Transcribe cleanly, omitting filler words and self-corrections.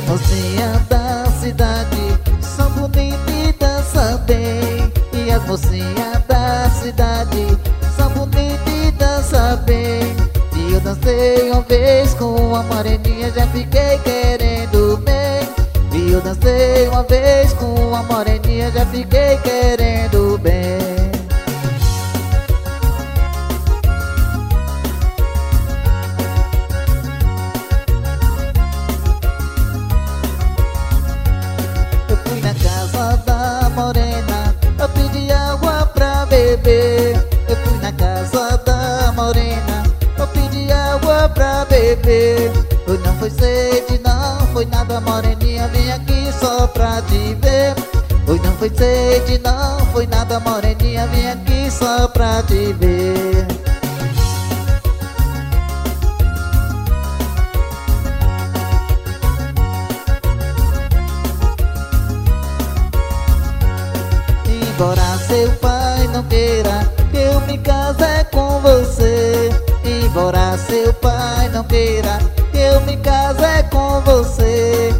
mocinhas da cidade são bonitas e dançam bem. E as mocinhas da cidade são bonitas e dançam bem. E eu dancei uma vez com uma moreninha, já fiquei querendo bem. E eu dancei uma vez com uma moreninha, já fiquei querendo bem. Eu fui na casa da morena, eu pedi água pra beber. Eu fui na casa da morena, eu pedi água pra beber. Hoje não foi sede, não foi nada, moreninha, vim aqui só pra te ver. Hoje não foi sede, não foi nada, moreninha, vim aqui só pra te ver. Embora seu pai não queira que eu me case com você, embora seu pai não queira que eu me case com você,